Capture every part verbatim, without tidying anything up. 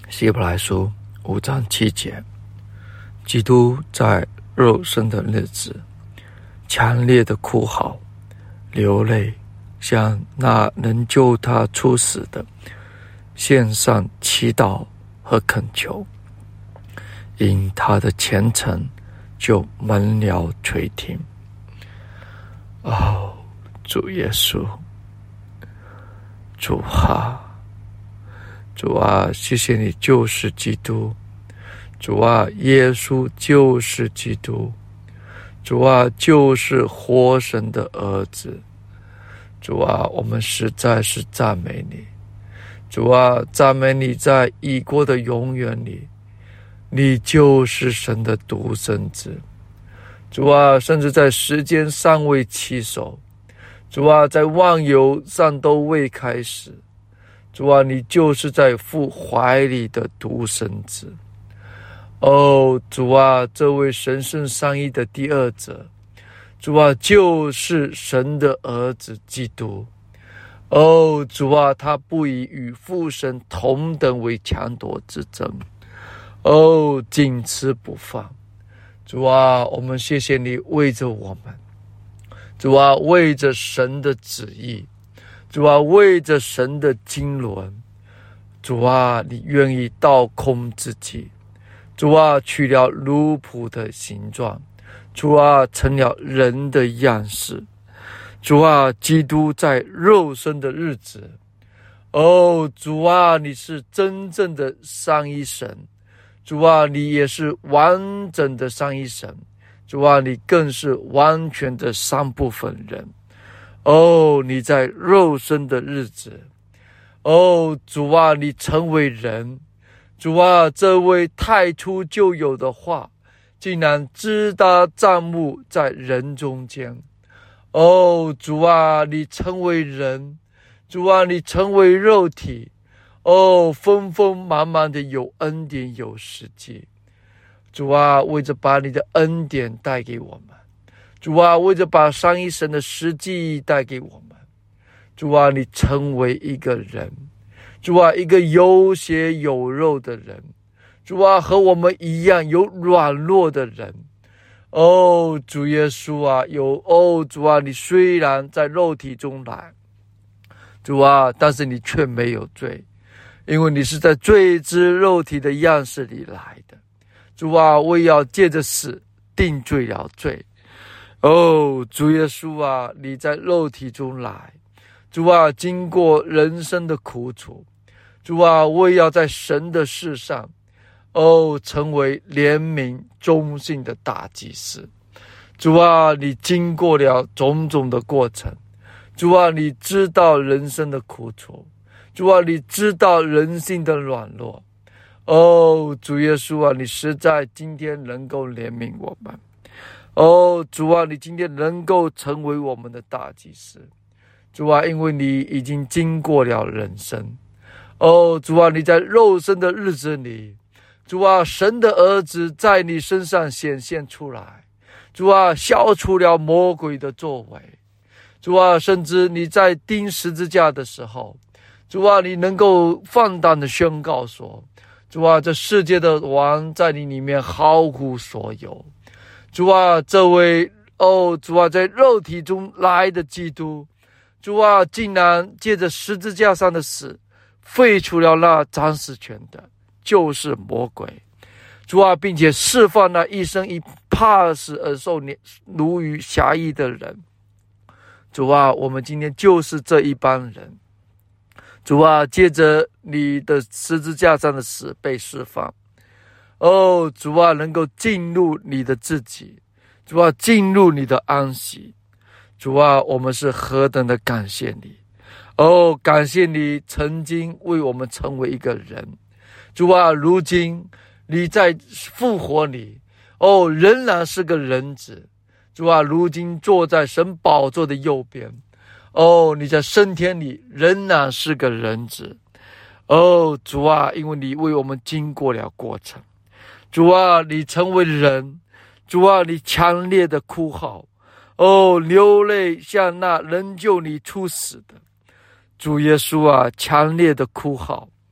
希伯来书五章七节，基督在肉身的日子，强烈的哭嚎，流泪，向那能救他出死的献上祈祷和恳求，因他的虔诚就门了垂听。哦，主耶稣，主啊，主啊，谢谢你就是基督，主啊，耶稣就是基督，主啊，就是活神的儿子，主啊，我们实在是赞美你，主啊，赞美你在已过的永远里，你就是神的独生子，主啊，甚至在时间尚未起手，主啊，在万有尚都未开始，主啊，你就是在父怀里的独生子。哦，主啊，这位神圣三一的第二者，主啊，就是神的儿子基督。哦，主啊，他不以与父神同等为强夺之争，哦，紧持不放。主啊，我们谢谢你为着我们，主啊，为着神的旨意，主啊，为着神的经纶，主啊，你愿意倒空自己，主啊，取了奴仆的形状，主啊，成了人的样式，主啊，基督在肉身的日子，哦，主啊，你是真正的三一神，主啊，你也是完整的三一神，主啊，你更是完全的三部分人。哦，你在肉身的日子，哦，主啊，你成为人，主啊，这位太初就有的话，竟然支搭帐幕在人中间。哦，主啊，你成为人，主啊，你成为肉体，哦，丰丰满满的有恩典有实际。主啊，为着把你的恩典带给我们，主啊，为着把三一神的实际带给我们，主啊，你成为一个人，主啊，一个有血有肉的人，主啊，和我们一样有软弱的人。哦，主耶稣啊，有哦，主啊，你虽然在肉体中来，主啊，但是你却没有罪，因为你是在罪之肉体的样式里来的。主啊，我也要借着死定罪了罪。哦，主耶稣啊，你在肉体中来，主啊，经过人生的苦楚，主啊，我也要在神的事上，哦，成为怜悯忠信的大祭司。主啊，你经过了种种的过程，主啊，你知道人生的苦楚，主啊，你知道人性的软弱。哦，主耶稣啊，你实在今天能够怜悯我们。哦，主啊，你今天能够成为我们的大祭司。主啊，因为你已经经过了人生。哦，主啊，你在肉身的日子里，主啊，神的儿子在你身上显现出来，主啊，消除了魔鬼的作为。主啊，甚至你在钉十字架的时候，主啊，你能够放胆的宣告说，主啊，这世界的王在你里面毫无所有。主啊，这位哦，主啊，在肉体中来的基督，主啊，竟然借着十字架上的死废除了那掌死权的，就是魔鬼。主啊，并且释放那一生一怕死而受奴于辖役的人。主啊，我们今天就是这一帮人。主啊，借着你的十字架上的死被释放。哦，主啊，能够进入你的自己，主啊，进入你的安息。主啊，我们是何等的感谢你。哦，感谢你曾经为我们成为一个人。主啊，如今你在复活里，哦，仍然是个人子。主啊，如今坐在神宝座的右边。哦，你在升天里仍然是个人子。哦，主啊，因为你为我们经过了过程。主啊，你成为人。主啊，你强烈的哭号，哦，流泪像那能救你出死的。主耶稣啊，强烈的哭号。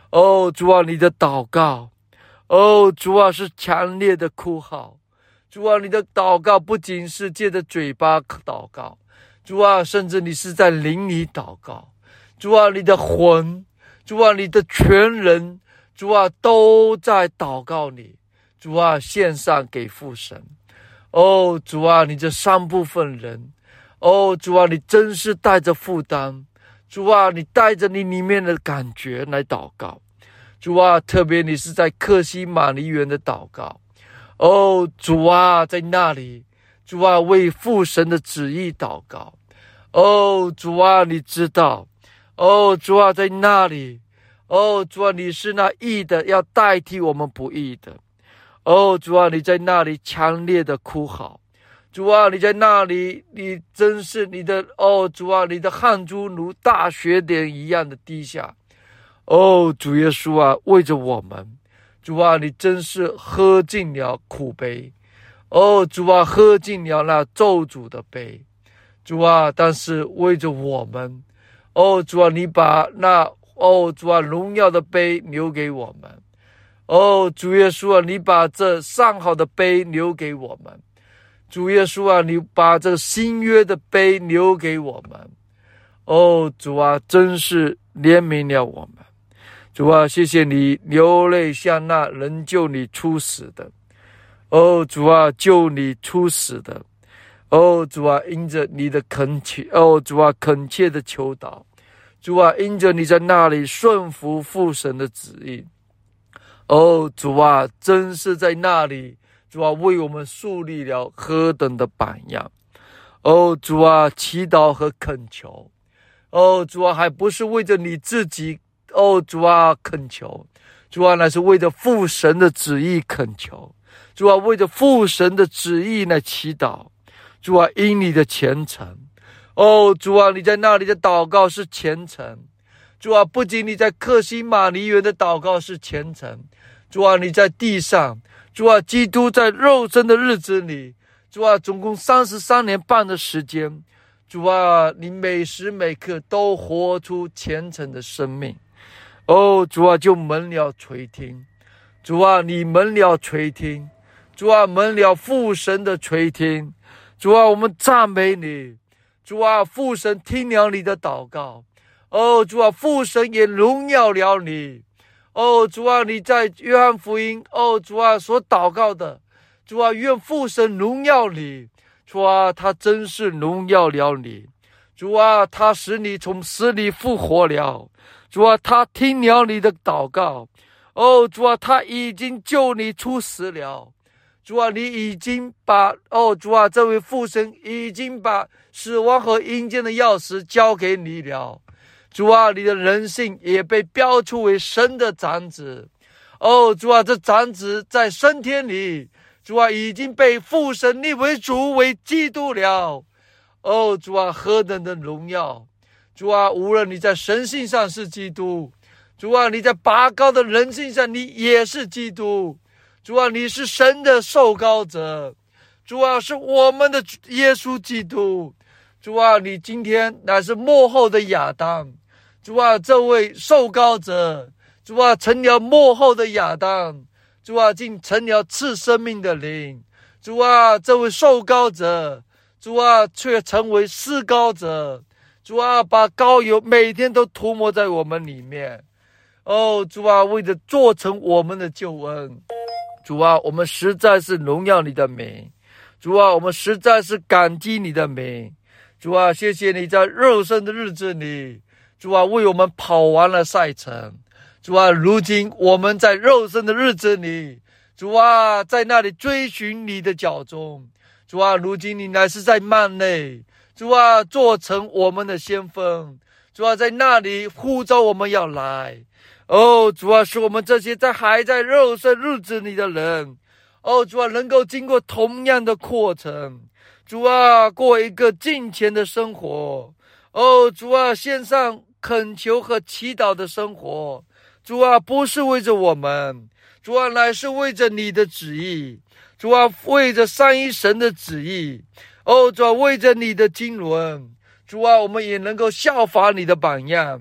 哦，主啊，你的祷告，哦，主啊，是强烈的哭号。主啊，你的祷告不仅是借着嘴巴祷告，主啊，甚至你是在灵里祷告。主啊，你的魂，主啊，你的全人，主啊，都在祷告你。主啊，献上给父神。哦，主啊，你这三部分人，哦，主啊，你真是带着负担。主啊，你带着你里面的感觉来祷告。主啊，特别你是在客西马尼园的祷告。哦，主啊，在那里，主啊，为父神的旨意祷告。哦，主啊，你知道。哦，主啊，在那里。哦，主啊，你是那义的，要代替我们不义的。哦，主啊，你在那里强烈的哭嚎。主啊，你在那里，你真是你的，哦，主啊，你的汗珠如大雪点一样的滴下。哦，主耶稣啊，为着我们，主啊，你真是喝尽了苦杯。哦，主啊，喝尽了那咒诅的杯。主啊，但是为着我们，哦，主啊，你把那，哦，主啊，荣耀的杯留给我们。哦，主耶稣啊，你把这上好的杯留给我们。主耶稣啊，你把这新约的杯留给我们。哦，主啊，真是怜悯了我们。主啊，谢谢你流泪向那人救你出死的。哦，主啊，救你出死的。哦，主啊，因着你的恳切，哦，主啊，恳切的求祷。主啊，因着你在那里顺服父神的旨意。哦，主啊，真是在那里，主啊，为我们树立了何等的榜样。哦，主啊，祈祷和恳求。哦，主啊，还不是为着你自己，哦，主啊，恳求。主啊，乃是为着父神的旨意恳求。主啊，为着父神的旨意来祈祷。主啊，因你的虔诚。哦，主啊，你在那里的祷告是虔诚。主啊，不仅你在客西马尼园的祷告是虔诚。主啊，你在地上，主啊，基督在肉身的日子里，主啊，总共三十三年半的时间，主啊，你每时每刻都活出虔诚的生命。哦，主啊，就蒙了垂听。主啊，你蒙了垂听。主啊，蒙了父神的垂听。主啊，我们赞美你。主啊，父神听了你的祷告。哦，主啊，父神也荣耀了你。哦，主啊，你在约翰福音，哦，主啊，所祷告的，主啊，愿父神荣耀你。主啊，他真是荣耀了你。主啊，他使你从死里复活了。主啊，他听了你的祷告。哦，主啊，他已经救你出死了。主啊，你已经把，哦，主啊，这位父神已经把死亡和阴间的钥匙交给你了。主啊，你的人性也被标出为神的长子。哦，主啊，这长子在升天里，主啊，已经被父神立为主为基督了。哦，主啊，何等的荣耀。主啊，无论你在神性上是基督，主啊，你在拔高的人性上你也是基督。主啊，你是神的受膏者。主啊，是我们的耶稣基督。主啊，你今天乃是末后的亚当。主啊，这位受膏者，主啊，成了末后的亚当。主啊，竟成了赐生命的灵。主啊，这位受膏者，主啊，却成为施膏者。主啊，把膏油每天都涂抹在我们里面。哦，主啊，为了做成我们的救恩。主啊，我们实在是荣耀你的名。主啊，我们实在是感激你的名。主啊，谢谢你在肉身的日子里，主啊，为我们跑完了赛程。主啊，如今我们在肉身的日子里，主啊，在那里追寻你的脚踪。主啊，如今你乃是在幔内，主啊，做成我们的先锋。主啊，在那里呼召我们要来。哦，主啊，使我们这些在还在肉身日子里的人，哦，主啊，能够经过同样的过程。主啊，过一个敬虔的生活。哦，主啊，献上恳求和祈祷的生活。主啊，不是为着我们，主啊，乃是为着你的旨意。主啊，为着三一神的旨意。哦，主啊，为着你的经纶。主啊，我们也能够效法你的榜样。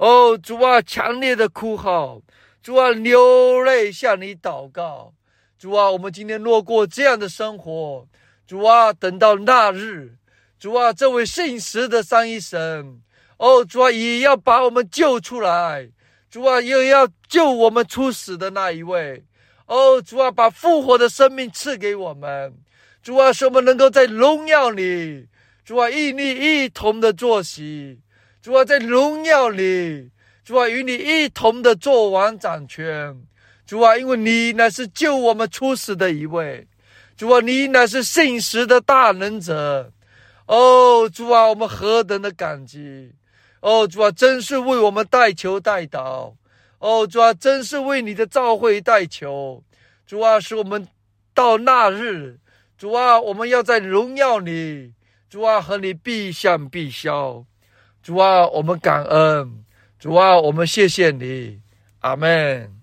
哦，主啊，强烈的哭号，主啊，流泪向你祷告。主啊，我们今天落过这样的生活，主啊，等到那日，主啊，这位信实的三一神，哦，主啊，也要把我们救出来，主啊，也要救我们出死的那一位，哦，主啊，把复活的生命赐给我们，主啊，使我们能够在荣耀里，主啊，与你一同的坐席，主啊，在荣耀里，主啊，与你一同的做王掌权，主啊，因为你乃是救我们出死的一位，主啊，你乃是信实的大能者。哦，主啊，我们何等的感激！哦，主啊，真是为我们代求代祷。哦，主啊，真是为你的召会代求。主啊，使我们到那日，主啊，我们要在荣耀里，主啊，和你必相必消。主啊，我们感恩。主啊，我们谢谢你。阿们。